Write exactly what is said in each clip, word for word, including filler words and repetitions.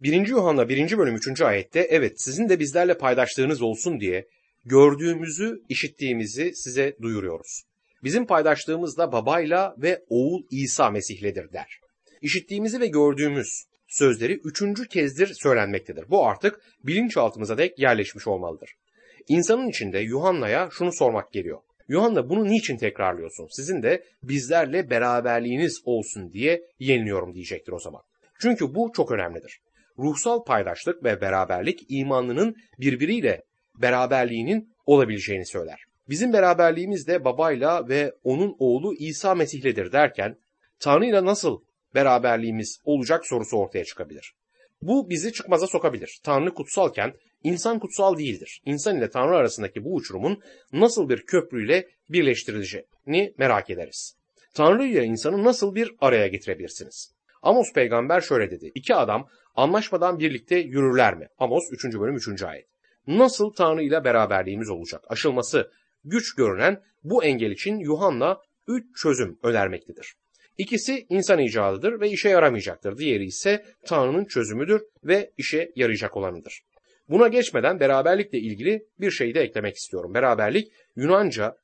birinci. Yuhanna birinci bölüm üçüncü ayette evet sizin de bizlerle paydaşlığınız olsun diye gördüğümüzü, işittiğimizi size duyuruyoruz. Bizim paydaşlığımız da babayla ve oğul İsa Mesih'ledir der. İşittiğimizi ve gördüğümüz sözleri üçüncü kezdir söylenmektedir. Bu artık bilinçaltımıza dek yerleşmiş olmalıdır. İnsanın içinde Yuhanna'ya şunu sormak geliyor. Yuhanna bunu niçin tekrarlıyorsun? Sizin de bizlerle beraberliğiniz olsun diye yeniliyorum diyecektir o zaman. Çünkü bu çok önemlidir. Ruhsal paydaşlık ve beraberlik imanlının birbiriyle beraberliğinin olabileceğini söyler. Bizim beraberliğimiz de babayla ve onun oğlu İsa Mesih'ledir derken Tanrı'yla nasıl beraberliğimiz olacak sorusu ortaya çıkabilir. Bu bizi çıkmaza sokabilir. Tanrı kutsalken insan kutsal değildir. İnsan ile Tanrı arasındaki bu uçurumun nasıl bir köprüyle birleştirileceğini merak ederiz. Tanrı ile insanı nasıl bir araya getirebilirsiniz? Amos peygamber şöyle dedi. İki adam anlaşmadan birlikte yürürler mi? Amos üçüncü bölüm üçüncü ayet. Nasıl Tanrı ile beraberliğimiz olacak? Aşılması güç görünen bu engel için Yuhanna üç çözüm önermektedir. İkisi insan icadıdır ve işe yaramayacaktır. Diğeri ise Tanrı'nın çözümüdür ve işe yarayacak olanıdır. Buna geçmeden beraberlikle ilgili bir şey de eklemek istiyorum. Beraberlik Yunanca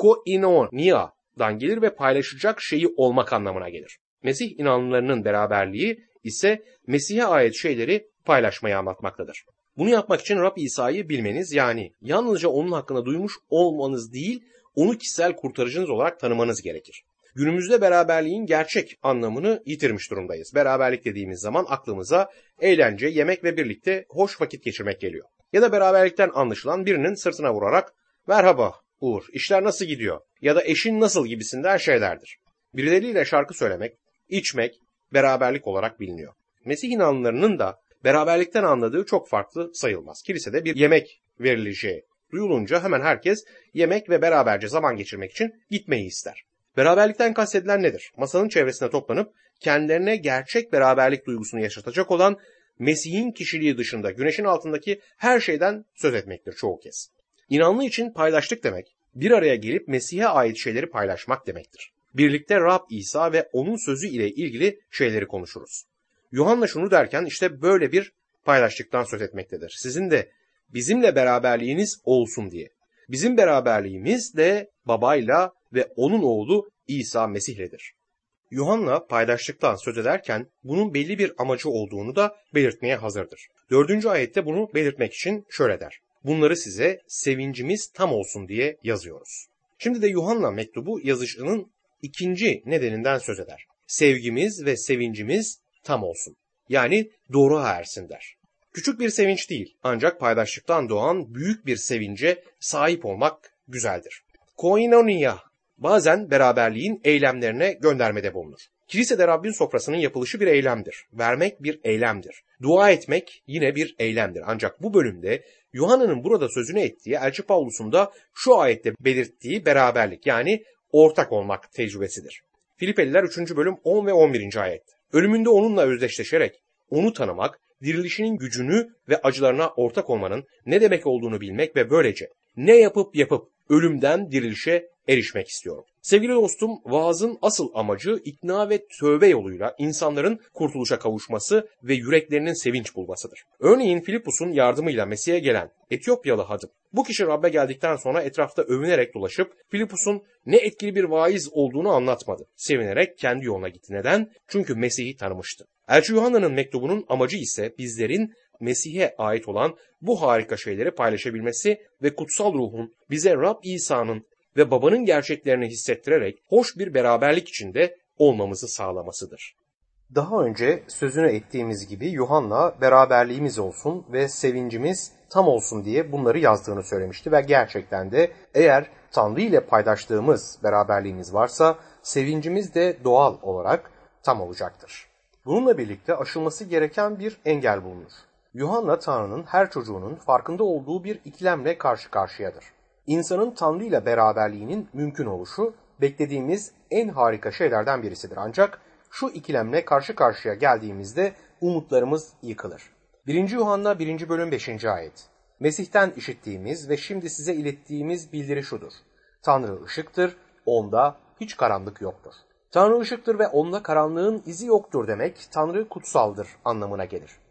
koinonia'dan gelir ve paylaşacak şeyi olmak anlamına gelir. Mesih inanlılarının beraberliği ise Mesih'e ait şeyleri paylaşmayı anlatmaktadır. Bunu yapmak için Rab İsa'yı bilmeniz, yani yalnızca onun hakkında duymuş olmanız değil, onu kişisel kurtarıcınız olarak tanımanız gerekir. Günümüzde beraberliğin gerçek anlamını yitirmiş durumdayız. Beraberlik dediğimiz zaman aklımıza eğlence, yemek ve birlikte hoş vakit geçirmek geliyor. Ya da beraberlikten anlaşılan birinin sırtına vurarak "Merhaba Uğur, işler nasıl gidiyor?" ya da "Eşin nasıl?" gibisinden şeylerdir. Birileriyle şarkı söylemek, içmek beraberlik olarak biliniyor. Mesih inanlılarının da beraberlikten anladığı çok farklı sayılmaz. Kilisede bir yemek verileceği duyulunca hemen herkes yemek ve beraberce zaman geçirmek için gitmeyi ister. Beraberlikten kastedilen nedir? Masanın çevresine toplanıp kendilerine gerçek beraberlik duygusunu yaşatacak olan Mesih'in kişiliği dışında güneşin altındaki her şeyden söz etmektir çoğu kez. İnanlı için paydaşlık demek, bir araya gelip Mesih'e ait şeyleri paylaşmak demektir. Birlikte Rab İsa ve onun sözü ile ilgili şeyleri konuşuruz. Yuhanna şunu derken işte böyle bir paydaşlıktan söz etmektedir. Sizin de bizimle beraberliğiniz olsun diye. Bizim beraberliğimiz de babayla ve onun oğlu İsa Mesih'ledir. Yuhanna paydaşlıktan söz ederken bunun belli bir amacı olduğunu da belirtmeye hazırdır. Dördüncü ayette bunu belirtmek için şöyle der. Bunları size sevincimiz tam olsun diye yazıyoruz. Şimdi de Yuhanna mektubu yazışının ikinci nedeninden söz eder. Sevgimiz ve sevincimiz tam olsun. Yani doğruğa ersin der. Küçük bir sevinç değil, ancak paydaşlıktan doğan büyük bir sevince sahip olmak güzeldir. Koinonia bazen beraberliğin eylemlerine göndermede bulunur. Kilisede Rabbin sofrasının yapılışı bir eylemdir. Vermek bir eylemdir. Dua etmek yine bir eylemdir. Ancak bu bölümde Yuhanna'nın burada sözünü ettiği Elçi Pavlus'un da şu ayette belirttiği beraberlik, yani ortak olmak tecrübesidir. Filipeliler üçüncü bölüm on ve on birinci ayet. Ölümünde onunla özdeşleşerek onu tanımak, dirilişinin gücünü ve acılarına ortak olmanın ne demek olduğunu bilmek ve böylece ne yapıp yapıp ölümden dirilişe erişmek istiyorum. Sevgili dostum, vaazın asıl amacı ikna ve tövbe yoluyla insanların kurtuluşa kavuşması ve yüreklerinin sevinç bulmasıdır. Örneğin Filipus'un yardımıyla Mesih'e gelen Etiyopyalı hadım. Bu kişi Rab'be geldikten sonra etrafta övünerek dolaşıp Filipus'un ne etkili bir vaiz olduğunu anlatmadı. Sevinerek kendi yoluna gitti. Neden? Çünkü Mesih'i tanımıştı. Elçi Yuhanna'nın mektubunun amacı ise bizlerin Mesih'e ait olan bu harika şeyleri paylaşabilmesi ve kutsal ruhun bize Rab İsa'nın ve babanın gerçeklerini hissettirerek hoş bir beraberlik içinde olmamızı sağlamasıdır. Daha önce sözünü ettiğimiz gibi Yuhanna beraberliğimiz olsun ve sevincimiz tam olsun diye bunları yazdığını söylemişti ve gerçekten de eğer Tanrı ile paydaştığımız beraberliğimiz varsa sevincimiz de doğal olarak tam olacaktır. Bununla birlikte aşılması gereken bir engel bulunur. Yuhanna Tanrı'nın her çocuğunun farkında olduğu bir ikilemle karşı karşıyadır. İnsanın Tanrı ile beraberliğinin mümkün oluşu beklediğimiz en harika şeylerden birisidir. Ancak şu ikilemle karşı karşıya geldiğimizde umutlarımız yıkılır. birinci. Yuhanna birinci bölüm beşinci ayet. Mesih'ten işittiğimiz ve şimdi size ilettiğimiz bildiri şudur. Tanrı ışıktır, onda hiç karanlık yoktur. Tanrı ışıktır ve onda karanlığın izi yoktur demek Tanrı kutsaldır anlamına gelir.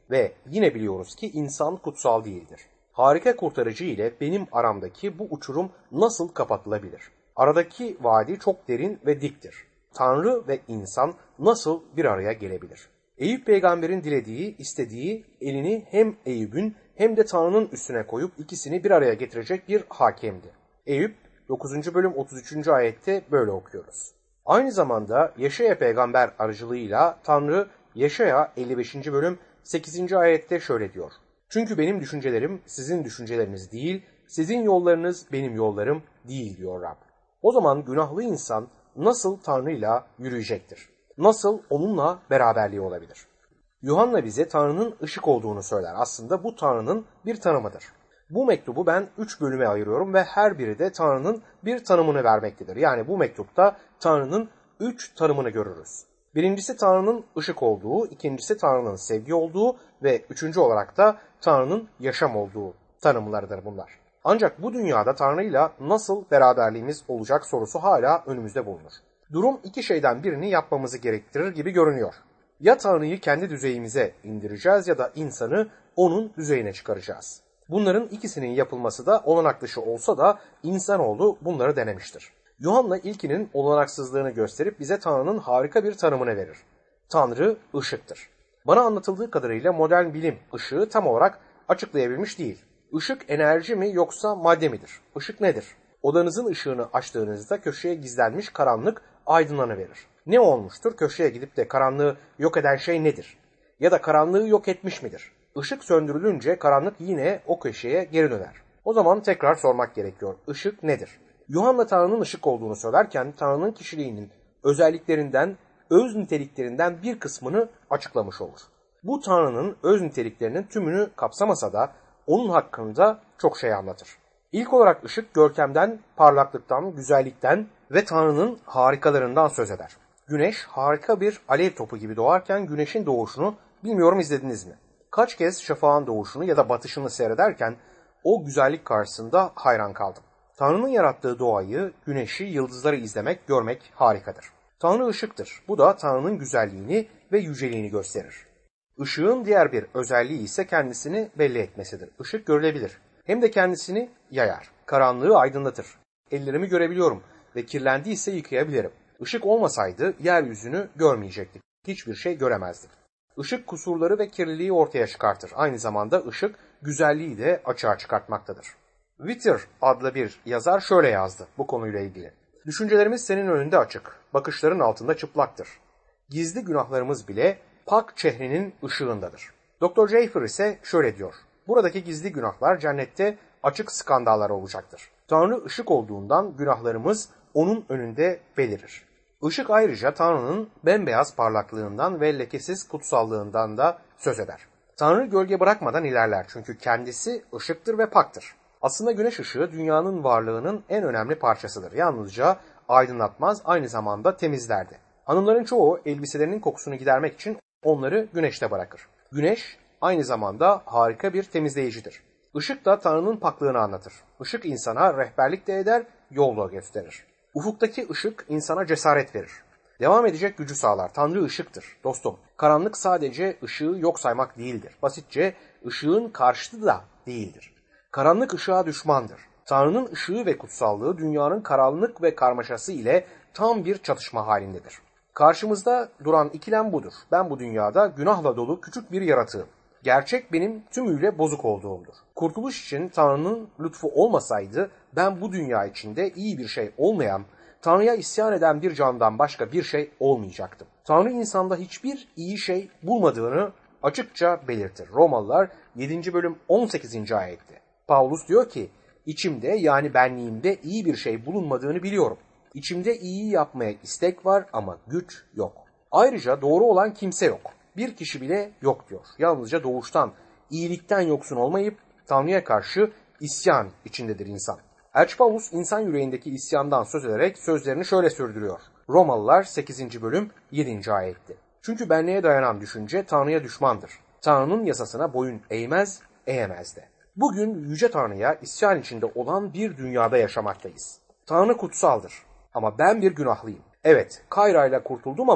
Ve yine biliyoruz ki insan kutsal değildir. Harika kurtarıcı ile benim aramdaki bu uçurum nasıl kapatılabilir? Aradaki vadi çok derin ve diktir. Tanrı ve insan nasıl bir araya gelebilir? Eyüp peygamberin dilediği, istediği elini hem Eyüp'ün hem de Tanrı'nın üstüne koyup ikisini bir araya getirecek bir hakemdi. Eyüp dokuzuncu bölüm otuz üçüncü ayette böyle okuyoruz. Aynı zamanda Yeşaya peygamber aracılığıyla Tanrı Yeşaya elli beşinci bölüm sekizinci ayette şöyle diyor. Çünkü benim düşüncelerim sizin düşünceleriniz değil, sizin yollarınız benim yollarım değil diyor Rab. O zaman günahlı insan nasıl Tanrı'yla yürüyecektir? Nasıl onunla beraberliği olabilir? Yuhanna bize Tanrı'nın ışık olduğunu söyler. Aslında bu Tanrı'nın bir tanımıdır. Bu mektubu ben üç bölüme ayırıyorum ve her biri de Tanrı'nın bir tanımını vermektedir. Yani bu mektupta Tanrı'nın üç tanımını görürüz. Birincisi Tanrı'nın ışık olduğu, ikincisi Tanrı'nın sevgi olduğu ve üçüncü olarak da Tanrı'nın yaşam olduğu tanımlarıdır bunlar. Ancak bu dünyada Tanrı'yla nasıl beraberliğimiz olacak sorusu hala önümüzde bulunur. Durum iki şeyden birini yapmamızı gerektirir gibi görünüyor. Ya Tanrı'yı kendi düzeyimize indireceğiz ya da insanı onun düzeyine çıkaracağız. Bunların ikisinin yapılması da olanak dışı olsa da insanoğlu bunları denemiştir. Yuhanna ilkinin olanaksızlığını gösterip bize Tanrı'nın harika bir tanımını verir. Tanrı ışıktır. Bana anlatıldığı kadarıyla modern bilim ışığı tam olarak açıklayabilmiş değil. Işık enerji mi yoksa madde midir? Işık nedir? Odanızın ışığını açtığınızda köşeye gizlenmiş karanlık aydınlanıverir. Ne olmuştur? Köşeye gidip de karanlığı yok eden şey nedir? Ya da karanlığı yok etmiş midir? Işık söndürülünce karanlık yine o köşeye geri döner. O zaman tekrar sormak gerekiyor. Işık nedir? Yuhanna Tanrı'nın ışık olduğunu söylerken Tanrı'nın kişiliğinin özelliklerinden, öz niteliklerinden bir kısmını açıklamış olur. Bu Tanrı'nın öz niteliklerinin tümünü kapsamasa da onun hakkında çok şey anlatır. İlk olarak ışık görkemden, parlaklıktan, güzellikten ve Tanrı'nın harikalarından söz eder. Güneş harika bir alev topu gibi doğarken güneşin doğuşunu bilmiyorum izlediniz mi? Kaç kez şafağın doğuşunu ya da batışını seyrederken o güzellik karşısında hayran kaldım. Tanrı'nın yarattığı doğayı, güneşi, yıldızları izlemek, görmek harikadır. Tanrı ışıktır. Bu da Tanrı'nın güzelliğini ve yüceliğini gösterir. Işığın diğer bir özelliği ise kendisini belli etmesidir. Işık görülebilir. Hem de kendisini yayar. Karanlığı aydınlatır. Ellerimi görebiliyorum ve kirlendiyse yıkayabilirim. Işık olmasaydı yeryüzünü görmeyecektik. Hiçbir şey göremezdik. Işık kusurları ve kirliliği ortaya çıkartır. Aynı zamanda ışık güzelliği de açığa çıkartmaktadır. Whittier adlı bir yazar şöyle yazdı bu konuyla ilgili. Düşüncelerimiz senin önünde açık, bakışların altında çıplaktır. Gizli günahlarımız bile pak çehrinin ışığındadır. doktor Schaeffer ise şöyle diyor. Buradaki gizli günahlar cennette açık skandallar olacaktır. Tanrı ışık olduğundan günahlarımız onun önünde belirir. Işık ayrıca Tanrı'nın bembeyaz parlaklığından ve lekesiz kutsallığından da söz eder. Tanrı gölge bırakmadan ilerler çünkü kendisi ışıktır ve paktır. Aslında güneş ışığı dünyanın varlığının en önemli parçasıdır. Yalnızca aydınlatmaz, aynı zamanda temizlerdi. Hanımların çoğu elbiselerinin kokusunu gidermek için onları güneşte bırakır. Güneş aynı zamanda harika bir temizleyicidir. Işık da Tanrı'nın paklığını anlatır. Işık insana rehberlik de eder, yol da gösterir. Ufuktaki ışık insana cesaret verir. Devam edecek gücü sağlar. Tanrı ışıktır. Dostum, karanlık sadece ışığı yok saymak değildir. Basitçe ışığın karşıtı da değildir. Karanlık ışığa düşmandır. Tanrı'nın ışığı ve kutsallığı dünyanın karanlık ve karmaşası ile tam bir çatışma halindedir. Karşımızda duran ikilem budur. Ben bu dünyada günahla dolu küçük bir yaratığım. Gerçek benim tümüyle bozuk olduğumdur. Kurtuluş için Tanrı'nın lütfu olmasaydı ben bu dünya içinde iyi bir şey olmayan, Tanrı'ya isyan eden bir candan başka bir şey olmayacaktım. Tanrı insanda hiçbir iyi şey bulmadığını açıkça belirtir. Romalılar yedinci bölüm on sekizinci ayette. Paulus diyor ki, içimde yani benliğimde iyi bir şey bulunmadığını biliyorum. İçimde iyi yapmaya istek var ama güç yok. Ayrıca doğru olan kimse yok. Bir kişi bile yok diyor. Yalnızca doğuştan, iyilikten yoksun olmayıp Tanrı'ya karşı isyan içindedir insan. Elçi Paulus insan yüreğindeki isyandan söz ederek sözlerini şöyle sürdürüyor. Romalılar sekizinci bölüm yedinci ayette. Çünkü benliğe dayanan düşünce Tanrı'ya düşmandır. Tanrı'nın yasasına boyun eğmez, eğemez de. Bugün Yüce Tanrı'ya isyan içinde olan bir dünyada yaşamaktayız. Tanrı kutsaldır ama ben bir günahlıyım. Evet, Kayra'yla kurtuldum ama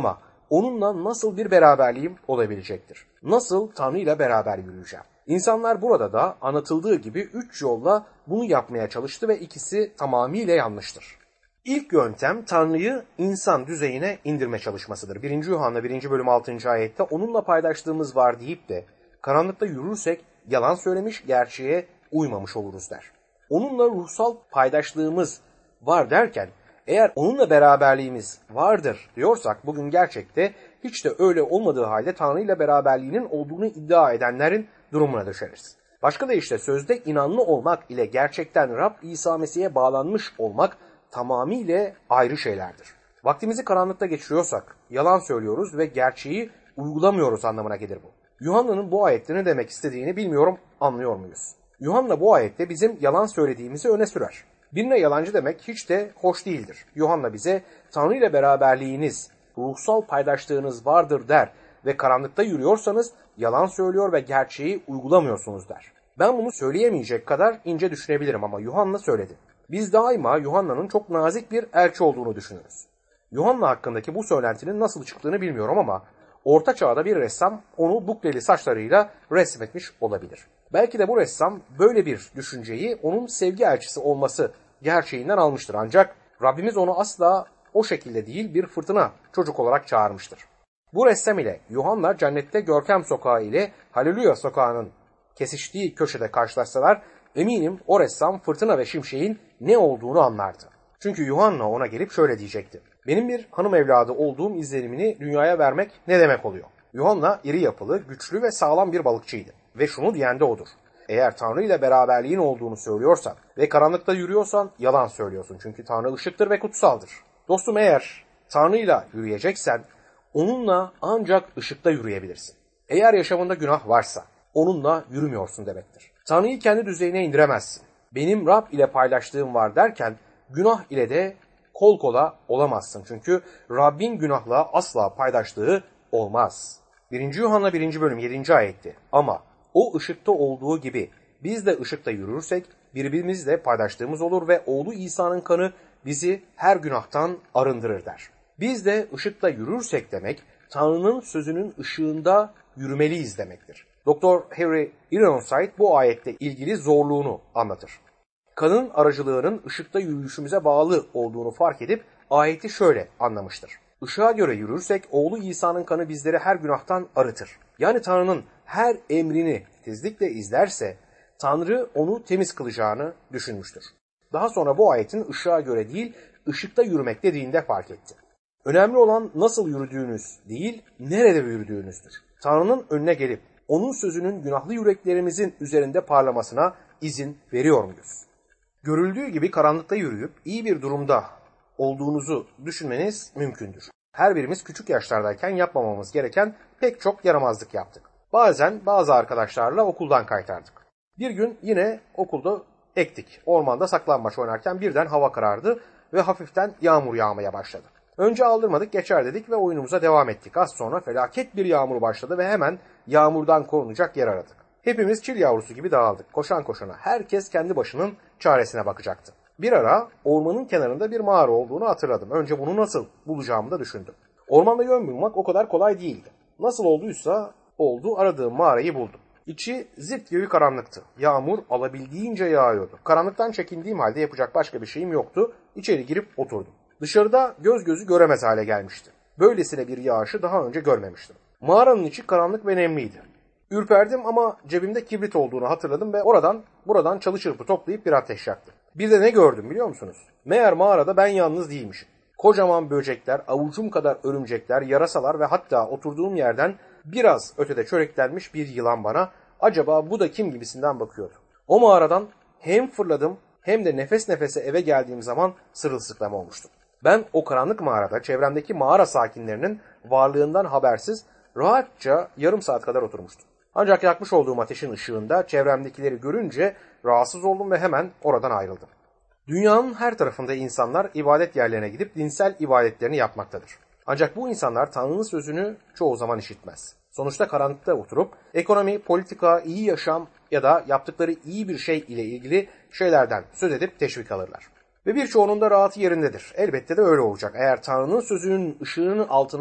onunla nasıl bir beraberliğim olabilecektir? Nasıl Tanrı ile beraber yürüyeceğim? İnsanlar burada da anlatıldığı gibi üç yolla bunu yapmaya çalıştı ve ikisi tamamıyla yanlıştır. İlk yöntem Tanrı'yı insan düzeyine indirme çalışmasıdır. birinci. Yuhanna birinci bölüm altıncı ayette onunla paydaşlığımız var deyip de karanlıkta yürürsek yalan söylemiş, gerçeğe uymamış oluruz der. Onunla ruhsal paydaşlığımız var derken eğer onunla beraberliğimiz vardır diyorsak bugün gerçekte hiç de öyle olmadığı halde Tanrı ile beraberliğinin olduğunu iddia edenlerin durumuna düşeriz. Başka da işte sözde inanlı olmak ile gerçekten Rab İsa Mesih'e bağlanmış olmak tamamıyla ayrı şeylerdir. Vaktimizi karanlıkta geçiriyorsak yalan söylüyoruz ve gerçeği uygulamıyoruz anlamına gelir bu. Yuhanna'nın bu ayette ne demek istediğini bilmiyorum, anlıyor muyuz? Yuhanna bu ayette bizim yalan söylediğimizi öne sürer. Birine yalancı demek hiç de hoş değildir. Yuhanna bize Tanrı ile beraberliğiniz, ruhsal paydaşlığınız vardır der ve karanlıkta yürüyorsanız yalan söylüyor ve gerçeği uygulamıyorsunuz der. Ben bunu söyleyemeyecek kadar ince düşünebilirim ama Yuhanna söyledi. Biz daima Yuhanna'nın çok nazik bir elçi olduğunu düşünürüz. Yuhanna hakkındaki bu söylentinin nasıl çıktığını bilmiyorum ama Orta Çağ'da bir ressam onu bukleli saçlarıyla resmetmiş olabilir. Belki de bu ressam böyle bir düşünceyi onun sevgi elçisi olması gerçeğinden almıştır. Ancak Rabbimiz onu asla o şekilde değil bir fırtına çocuk olarak çağırmıştır. Bu ressam ile Yuhanna cennette Görkem Sokağı ile Haleluya Sokağı'nın kesiştiği köşede karşılaşsalar eminim o ressam fırtına ve şimşeğin ne olduğunu anlardı. Çünkü Yuhanna ona gelip şöyle diyecekti. Benim bir hanım evladı olduğum izlenimini dünyaya vermek ne demek oluyor? Yuhanna iri yapılı, güçlü ve sağlam bir balıkçıydı. Ve şunu diyen de odur. Eğer Tanrı ile beraberliğin olduğunu söylüyorsan ve karanlıkta yürüyorsan yalan söylüyorsun. Çünkü Tanrı ışıktır ve kutsaldır. Dostum eğer Tanrı ile yürüyeceksen onunla ancak ışıkta yürüyebilirsin. Eğer yaşamında günah varsa onunla yürümüyorsun demektir. Tanrı'yı kendi düzeyine indiremezsin. Benim Rab ile paylaştığım var derken günah ile de kol kola olamazsın. Çünkü Rabbin günahla asla paydaşlığı olmaz. birinci. Yuhanna birinci bölüm yedinci ayetti. Ama o ışıkta olduğu gibi biz de ışıkta yürürsek birbirimizle paydaşlığımız olur ve oğlu İsa'nın kanı bizi her günahtan arındırır der. Biz de ışıkta yürürsek demek Tanrı'nın sözünün ışığında yürümeliyiz demektir. Doktor Harry Ironside bu ayette ilgili zorluğunu anlatır. Kanın aracılığının ışıkta yürüyüşümüze bağlı olduğunu fark edip ayeti şöyle anlamıştır. Işığa göre yürürsek oğlu İsa'nın kanı bizleri her günahtan arıtır. Yani Tanrı'nın her emrini titizlikle izlerse Tanrı onu temiz kılacağını düşünmüştür. Daha sonra bu ayetin ışığa göre değil ışıkta yürümek dediğinde fark etti. Önemli olan nasıl yürüdüğünüz değil nerede yürüdüğünüzdür. Tanrı'nın önüne gelip onun sözünün günahlı yüreklerimizin üzerinde parlamasına izin veriyor muyuz? Görüldüğü gibi karanlıkta yürüyüp iyi bir durumda olduğunuzu düşünmeniz mümkündür. Her birimiz küçük yaşlardayken yapmamamız gereken pek çok yaramazlık yaptık. Bazen bazı arkadaşlarla okuldan kaytardık. Bir gün yine okulda ektik. Ormanda saklambaç oynarken birden hava karardı ve hafiften yağmur yağmaya başladı. Önce aldırmadık geçer dedik ve oyunumuza devam ettik. Az sonra felaket bir yağmur başladı ve hemen yağmurdan korunacak yer aradık. Hepimiz çil yavrusu gibi dağıldık. Koşan koşana herkes kendi başının çaresine bakacaktı. Bir ara ormanın kenarında bir mağara olduğunu hatırladım. Önce bunu nasıl bulacağımı da düşündüm. Ormanda yön bulmak o kadar kolay değildi. Nasıl olduysa oldu, aradığım mağarayı buldum. İçi zift gibi karanlıktı. Yağmur alabildiğince yağıyordu. Karanlıktan çekindiğim halde yapacak başka bir şeyim yoktu. İçeri girip oturdum. Dışarıda göz gözü göremez hale gelmişti. Böylesine bir yağışı daha önce görmemiştim. Mağaranın içi karanlık ve nemliydi. Ürperdim ama cebimde kibrit olduğunu hatırladım ve oradan buradan çalı çırpı toplayıp bir ateş yaktım. Bir de ne gördüm biliyor musunuz? Meğer mağarada ben yalnız değilmişim. Kocaman böcekler, avucum kadar örümcekler, yarasalar ve hatta oturduğum yerden biraz ötede çöreklenmiş bir yılan bana acaba bu da kim gibisinden bakıyordu. O mağaradan hem fırladım hem de nefes nefese eve geldiğim zaman sırılsıklam olmuştum. Ben o karanlık mağarada çevremdeki mağara sakinlerinin varlığından habersiz rahatça yarım saat kadar oturmuştum. Ancak yakmış olduğum ateşin ışığında çevremdekileri görünce rahatsız oldum ve hemen oradan ayrıldım. Dünyanın her tarafında insanlar ibadet yerlerine gidip dinsel ibadetlerini yapmaktadır. Ancak bu insanlar Tanrı'nın sözünü çoğu zaman işitmez. Sonuçta karanlıkta oturup ekonomi, politika, iyi yaşam ya da yaptıkları iyi bir şey ile ilgili şeylerden söz edip teşvik alırlar. Ve birçoğunun da rahatı yerindedir. Elbette de öyle olacak. Eğer Tanrı'nın sözünün ışığının altına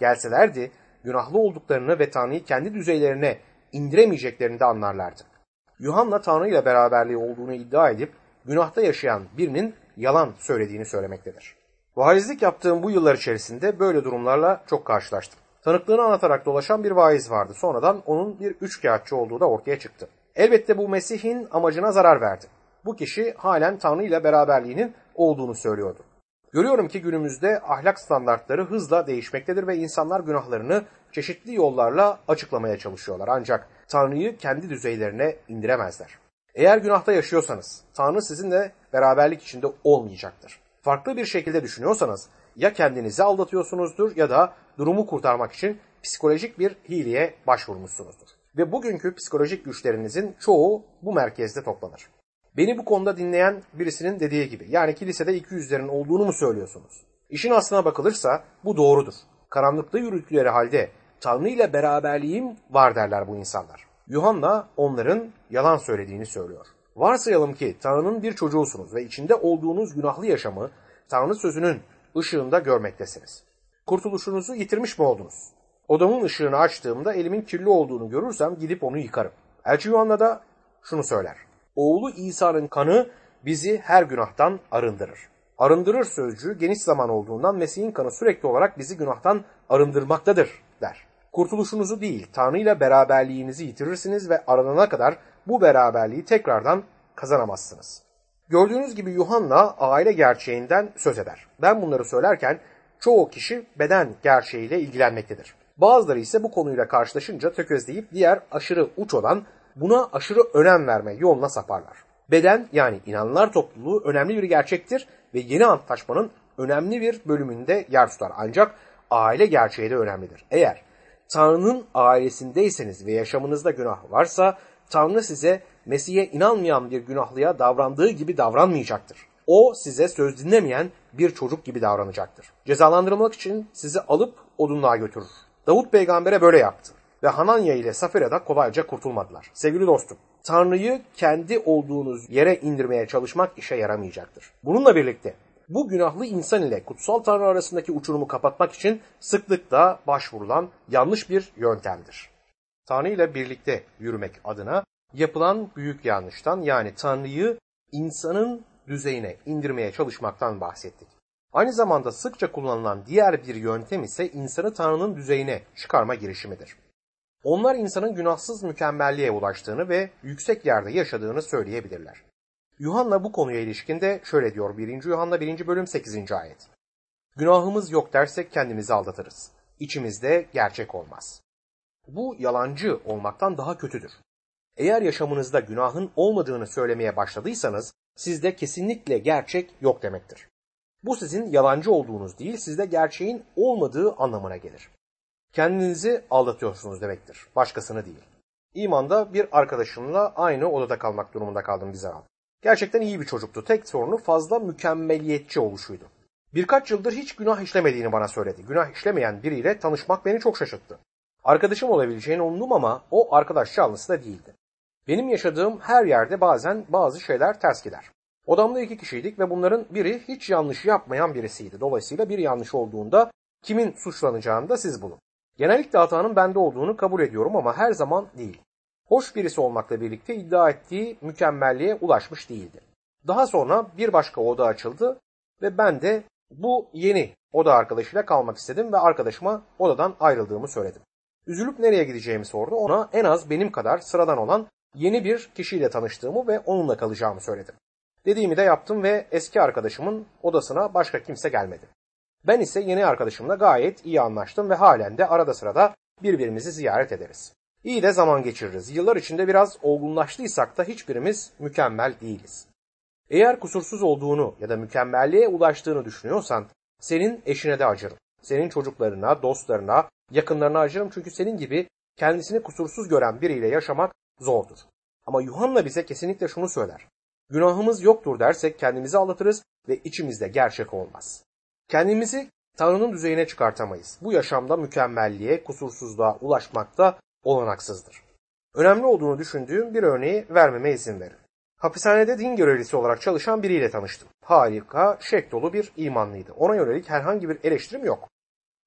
Gelselerdi günahlı olduklarını ve Tanrı'yı kendi düzeylerine indiremeyeceklerini de anlarlardı. Yuhanna Tanrı ile beraberliği olduğunu iddia edip günahta yaşayan birinin yalan söylediğini söylemektedir. Vaizlik yaptığım bu yıllar içerisinde böyle durumlarla çok karşılaştım. Tanıklığını anlatarak dolaşan bir vaiz vardı. Sonradan onun bir üçkağıtçı olduğu da ortaya çıktı. Elbette bu Mesih'in amacına zarar verdi. Bu kişi halen Tanrı ile beraberliğinin olduğunu söylüyordu. Görüyorum ki günümüzde ahlak standartları hızla değişmektedir ve insanlar günahlarını çeşitli yollarla açıklamaya çalışıyorlar. Ancak Tanrı'yı kendi düzeylerine indiremezler. Eğer günahta yaşıyorsanız Tanrı sizinle beraberlik içinde olmayacaktır. Farklı bir şekilde düşünüyorsanız ya kendinizi aldatıyorsunuzdur ya da durumu kurtarmak için psikolojik bir hileye başvurmuşsunuzdur. Ve bugünkü psikolojik güçlerinizin çoğu bu merkezde toplanır. Beni bu konuda dinleyen birisinin dediği gibi, yani kilisede iki yüzlerin olduğunu mu söylüyorsunuz? İşin aslına bakılırsa bu doğrudur. Karanlıkta yürüdükleri halde Tanrı ile beraberliğim var derler bu insanlar. Yuhanna onların yalan söylediğini söylüyor. Varsayalım ki Tanrı'nın bir çocuğusunuz ve içinde olduğunuz günahlı yaşamı Tanrı sözünün ışığında görmektesiniz. Kurtuluşunuzu yitirmiş mi oldunuz? Odamın ışığını açtığımda elimin kirli olduğunu görürsem gidip onu yıkarım. Elçi Yuhanna da şunu söyler. Oğlu İsa'nın kanı bizi her günahtan arındırır. Arındırır sözcüğü geniş zaman olduğundan Mesih'in kanı sürekli olarak bizi günahtan arındırmaktadır der. Kurtuluşunuzu değil, Tanrı ile beraberliğinizi yitirirsiniz ve aranana kadar bu beraberliği tekrardan kazanamazsınız. Gördüğünüz gibi Yuhanna aile gerçeğinden söz eder. Ben bunları söylerken çoğu kişi beden gerçeğiyle ilgilenmektedir. Bazıları ise bu konuyla karşılaşınca tökezleyip diğer aşırı uç olan buna aşırı önem verme yoluna saparlar. Beden yani inananlar topluluğu önemli bir gerçektir ve yeni antlaşmanın önemli bir bölümünde yer tutar. Ancak aile gerçeği de önemlidir. Eğer Tanrı'nın ailesindeyseniz ve yaşamınızda günah varsa Tanrı size Mesih'e inanmayan bir günahlıya davrandığı gibi davranmayacaktır. O size söz dinlemeyen bir çocuk gibi davranacaktır. Cezalandırılmak için sizi alıp odunluğa götürür. Davut peygambere böyle yaptı ve Hananya ile Safira da kolayca kurtulmadılar. Sevgili dostum, Tanrı'yı kendi olduğunuz yere indirmeye çalışmak işe yaramayacaktır. Bununla birlikte bu günahlı insan ile kutsal Tanrı arasındaki uçurumu kapatmak için sıklıkla başvurulan yanlış bir yöntemdir. Tanrı ile birlikte yürümek adına yapılan büyük yanlıştan, yani Tanrı'yı insanın düzeyine indirmeye çalışmaktan bahsettik. Aynı zamanda sıkça kullanılan diğer bir yöntem ise insanı Tanrı'nın düzeyine çıkarma girişimidir. Onlar insanın günahsız mükemmelliğe ulaştığını ve yüksek yerde yaşadığını söyleyebilirler. Yuhanna bu konuya ilişkin de şöyle diyor birinci Yuhanna birinci bölüm sekizinci ayet. Günahımız yok dersek kendimizi aldatırız. İçimizde gerçek olmaz. Bu yalancı olmaktan daha kötüdür. Eğer yaşamınızda günahın olmadığını söylemeye başladıysanız sizde kesinlikle gerçek yok demektir. Bu sizin yalancı olduğunuz değil, sizde gerçeğin olmadığı anlamına gelir. Kendinizi aldatıyorsunuz demektir, başkasını değil. İmanda bir arkadaşımla aynı odada kalmak durumunda kaldım bir zaman. Gerçekten iyi bir çocuktu. Tek sorunu fazla mükemmeliyetçi oluşuydu. Birkaç yıldır hiç günah işlemediğini bana söyledi. Günah işlemeyen biriyle tanışmak beni çok şaşırttı. Arkadaşım olabileceğini umdum ama o arkadaş canlısı da değildi. Benim yaşadığım her yerde bazen bazı şeyler ters gider. Odamda iki kişiydik ve bunların biri hiç yanlış yapmayan birisiydi. Dolayısıyla bir yanlış olduğunda kimin suçlanacağını da siz bulun. Genellikle hatanın bende olduğunu kabul ediyorum ama her zaman değil. Hoş birisi olmakla birlikte iddia ettiği mükemmelliğe ulaşmış değildi. Daha sonra bir başka oda açıldı ve ben de bu yeni oda arkadaşıyla kalmak istedim ve arkadaşıma odadan ayrıldığımı söyledim. Üzülüp nereye gideceğimi sordu. Ona en az benim kadar sıradan olan yeni bir kişiyle tanıştığımı ve onunla kalacağımı söyledim. Dediğimi de yaptım ve eski arkadaşımın odasına başka kimse gelmedi. Ben ise yeni arkadaşımla gayet iyi anlaştım ve halen de arada sırada birbirimizi ziyaret ederiz. İyi de zaman geçiririz. Yıllar içinde biraz olgunlaştıysak da hiçbirimiz mükemmel değiliz. Eğer kusursuz olduğunu ya da mükemmelliğe ulaştığını düşünüyorsan senin eşine de acırım. Senin çocuklarına, dostlarına, yakınlarına acırım çünkü senin gibi kendisini kusursuz gören biriyle yaşamak zordur. Ama Yuhanna bize kesinlikle şunu söyler. Günahımız yoktur dersek kendimizi aldatırız ve içimizde gerçek olmaz. Kendimizi Tanrı'nın düzeyine çıkartamayız. Bu yaşamda mükemmelliğe, kusursuzluğa ulaşmakta olanaksızdır. Önemli olduğunu düşündüğüm bir örneği vermeme izin verin. Hapishanede din görevlisi olarak çalışan biriyle tanıştım. Harika, şek dolu bir imanlıydı. Ona yönelik herhangi bir eleştirim yok.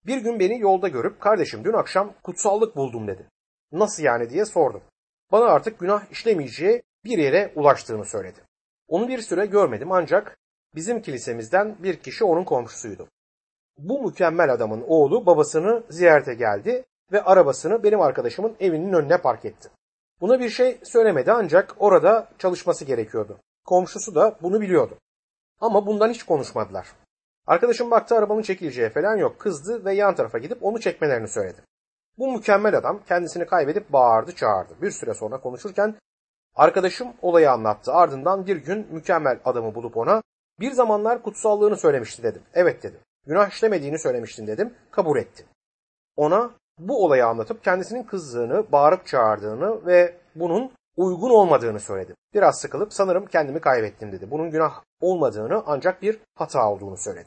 Bir gün beni yolda görüp kardeşim dün akşam kutsallık buldum dedi. Nasıl yani diye sordum. Bana artık günah işlemeyeceği bir yere ulaştığını söyledi. Onu bir süre görmedim ancak bizim kilisemizden bir kişi onun komşusuydu. Bu mükemmel adamın oğlu babasını ziyarete geldi ve arabasını benim arkadaşımın evinin önüne park etti. Buna bir şey söylemedi ancak orada çalışması gerekiyordu. Komşusu da bunu biliyordu. Ama bundan hiç konuşmadılar. Arkadaşım baktı arabanın çekileceği falan yok. Kızdı ve yan tarafa gidip onu çekmelerini söyledi. Bu mükemmel adam kendisini kaybedip bağırdı çağırdı. Bir süre sonra konuşurken arkadaşım olayı anlattı. Ardından bir gün mükemmel adamı bulup ona bir zamanlar kutsallığını söylemişti dedim. Evet dedim. Günah işlemediğini söylemiştin dedim. Kabul etti. Ona bu olayı anlatıp kendisinin kızdığını, bağırıp çağırdığını ve bunun uygun olmadığını söyledim. Biraz sıkılıp sanırım kendimi kaybettim dedi. Bunun günah olmadığını ancak bir hata olduğunu söyledi.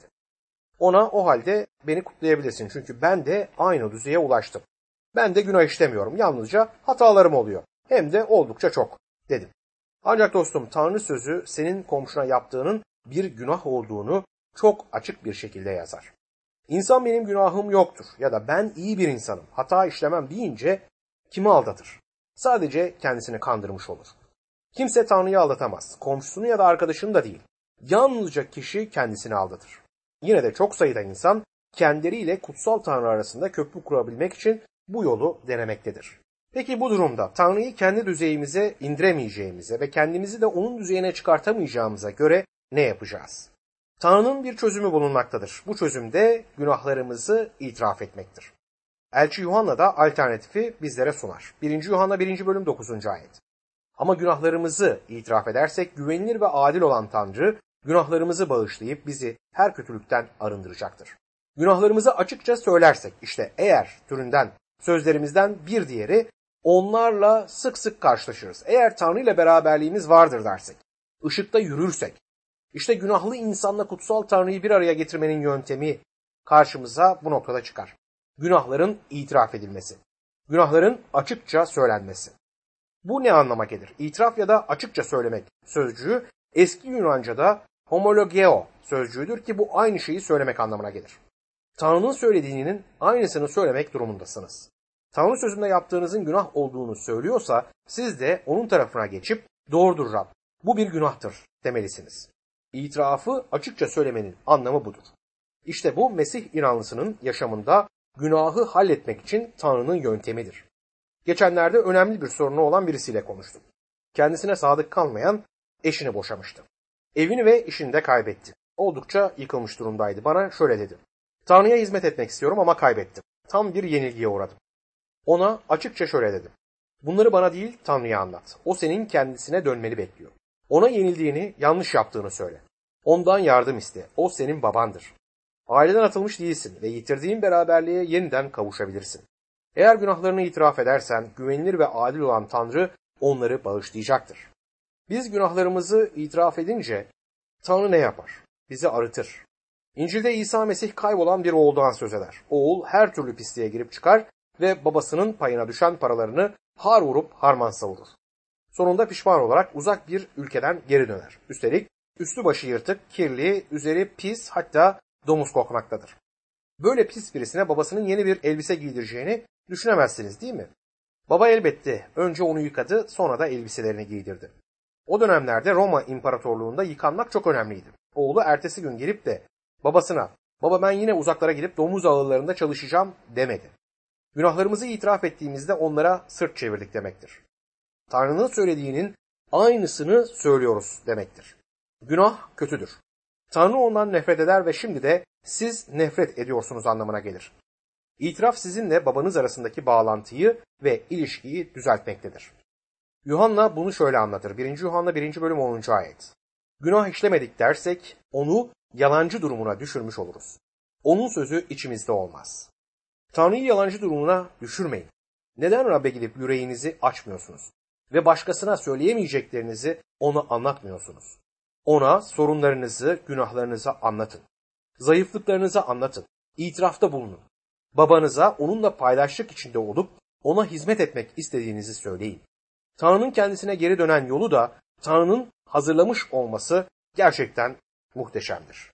Ona o halde beni kutlayabilirsin çünkü ben de aynı düzeye ulaştım. Ben de günah işlemiyorum. Yalnızca hatalarım oluyor. Hem de oldukça çok dedim. Ancak dostum Tanrı sözü senin komşuna yaptığının bir günah olduğunu çok açık bir şekilde yazar. İnsan benim günahım yoktur ya da ben iyi bir insanım, hata işlemem deyince kimi aldatır? Sadece kendisini kandırmış olur. Kimse Tanrı'yı aldatamaz. Komşusunu ya da arkadaşını da değil. Yalnızca kişi kendisini aldatır. Yine de çok sayıda insan kendileriyle kutsal Tanrı arasında köprü kurabilmek için bu yolu denemektedir. Peki bu durumda Tanrı'yı kendi düzeyimize indiremeyeceğimize ve kendimizi de onun düzeyine çıkartamayacağımıza göre ne yapacağız? Tanrı'nın bir çözümü bulunmaktadır. Bu çözüm de günahlarımızı itiraf etmektir. Elçi Yuhanna da alternatifi bizlere sunar. birinci. Yuhanna birinci bölüm dokuzuncu ayet. Ama günahlarımızı itiraf edersek güvenilir ve adil olan Tanrı günahlarımızı bağışlayıp bizi her kötülükten arındıracaktır. Günahlarımızı açıkça söylersek işte eğer türünden sözlerimizden bir diğeri onlarla sık sık karşılaşırız. Eğer Tanrı ile beraberliğimiz vardır dersek, ışıkta yürürsek, işte günahlı insanla kutsal Tanrı'yı bir araya getirmenin yöntemi karşımıza bu noktada çıkar. Günahların itiraf edilmesi, günahların açıkça söylenmesi. Bu ne anlama gelir? İtiraf ya da açıkça söylemek sözcüğü eski Yunanca'da homologeo sözcüğüdür ki bu aynı şeyi söylemek anlamına gelir. Tanrı'nın söylediğinin aynısını söylemek durumundasınız. Tanrı sözünde yaptığınızın günah olduğunu söylüyorsa siz de onun tarafına geçip doğrudur Rab, bu bir günahtır demelisiniz. İtirafı açıkça söylemenin anlamı budur. İşte bu Mesih inanlısının yaşamında günahı halletmek için Tanrı'nın yöntemidir. Geçenlerde önemli bir sorunu olan birisiyle konuştum. Kendisine sadık kalmayan eşini boşamıştı. Evini ve işini de kaybetti. Oldukça yıkılmış durumdaydı. Bana şöyle dedi. Tanrı'ya hizmet etmek istiyorum ama kaybettim. Tam bir yenilgiye uğradım. Ona açıkça şöyle dedim. Bunları bana değil Tanrı'ya anlat. O senin kendisine dönmeni bekliyor. Ona yenildiğini, yanlış yaptığını söyle. Ondan yardım iste. O senin babandır. Aileden atılmış değilsin ve yitirdiğin beraberliğe yeniden kavuşabilirsin. Eğer günahlarını itiraf edersen güvenilir ve adil olan Tanrı onları bağışlayacaktır. Biz günahlarımızı itiraf edince Tanrı ne yapar? Bizi arıtır. İncil'de İsa Mesih kaybolan bir oğuldan söz eder. Oğul her türlü pisliğe girip çıkar ve babasının payına düşen paralarını har vurup harman savurur. Sonunda pişman olarak uzak bir ülkeden geri döner. Üstelik üstü başı yırtık, kirli, üzeri pis hatta domuz kokmaktadır. Böyle pis birisine babasının yeni bir elbise giydireceğini düşünemezsiniz değil mi? Baba elbette önce onu yıkadı sonra da elbiselerini giydirdi. O dönemlerde Roma İmparatorluğu'nda yıkanmak çok önemliydi. Oğlu ertesi gün gelip de babasına baba ben yine uzaklara gidip domuz ağıllarında çalışacağım demedi. Günahlarımızı itiraf ettiğimizde onlara sırt çevirdik demektir. Tanrı'nın söylediğinin aynısını söylüyoruz demektir. Günah kötüdür. Tanrı ondan nefret eder ve şimdi de siz nefret ediyorsunuz anlamına gelir. İtiraf sizinle babanız arasındaki bağlantıyı ve ilişkiyi düzeltmektedir. Yuhanna bunu şöyle anlatır. birinci. Yuhanna birinci bölüm onuncu ayet. Günah işlemedik dersek onu yalancı durumuna düşürmüş oluruz. Onun sözü içimizde olmaz. Tanrı'yı yalancı durumuna düşürmeyin. Neden Rab'be gidip yüreğinizi açmıyorsunuz? Ve başkasına söyleyemeyeceklerinizi ona anlatmıyorsunuz. Ona sorunlarınızı, günahlarınızı anlatın. Zayıflıklarınızı anlatın. İtirafta bulunun. Babanıza onunla paydaşlık içinde olup ona hizmet etmek istediğinizi söyleyin. Tanrı'nın kendisine geri dönen yolu da Tanrı'nın hazırlamış olması gerçekten muhteşemdir.